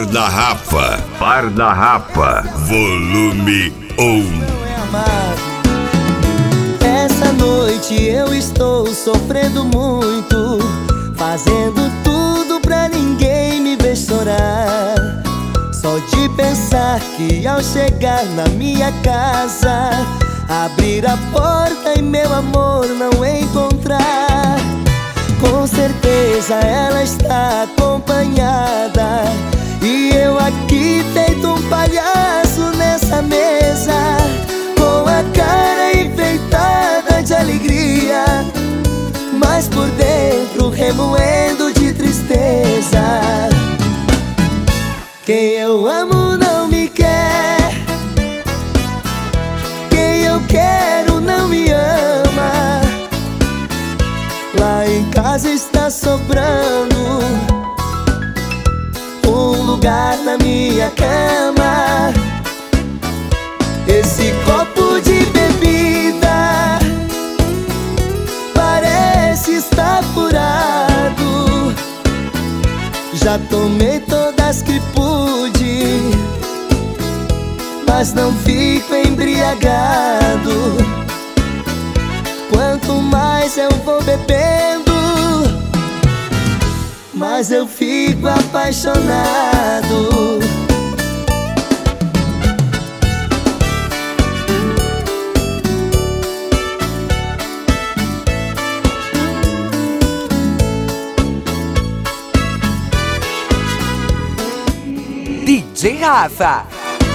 Bar da Rafa. Bar da Rafa. Volume 1. Essa noite eu estou sofrendo muito, fazendo tudo pra ninguém me ver chorar. Só de pensar que ao chegar na minha casa, abrir a porta e meu amor não encontrar. Com certeza ela está acompanhada, e eu aqui feito um palhaço nessa mesa, com a cara enfeitada de alegria, mas por dentro remoendo de tristeza. Quem eu amo não me quer, quem eu quero não me ama. Lá em casa está sobrando um lugar na minha cama. Esse copo de bebida parece estar furado. Já tomei todas que pude, mas não fico embriagado. Quanto mais eu vou bebendo, mais eu fico apaixonado. DJ Rafa.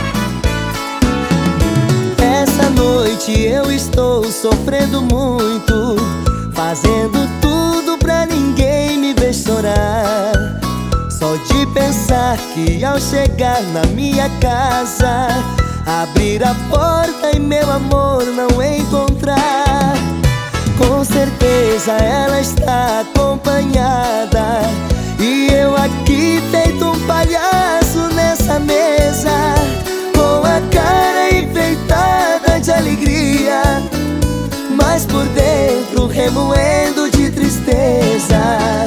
Essa noite eu estou sofrendo muito, fazendo tudo pra ninguém me ver chorar. Só de pensar que ao chegar na minha casa, abrir a porta e meu amor não encontrar. Com certeza ela está acompanhada, e eu aqui feito um palhaço nessa mesa, com a cara enfeitada de alegria, mas por dentro remoendo de tristeza.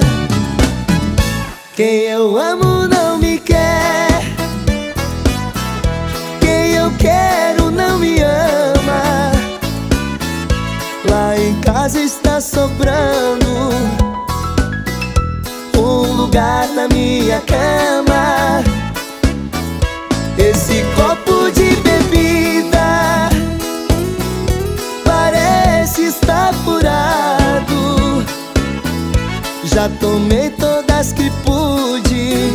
Quem eu amo não me quer, quem eu quero não me ama. Lá em casa está sobrando um lugar na minha cama. Esse copo de bebida parece estar furado. Já tomei todas que pude,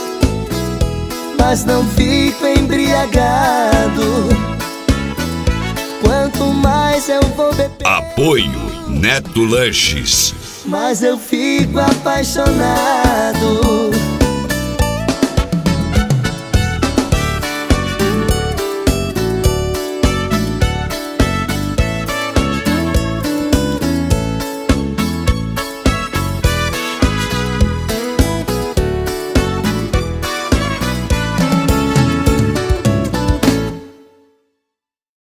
mas não fico embriagado. Quanto mais eu vou beber, Apoio Neto Lanches. mas eu fico apaixonado.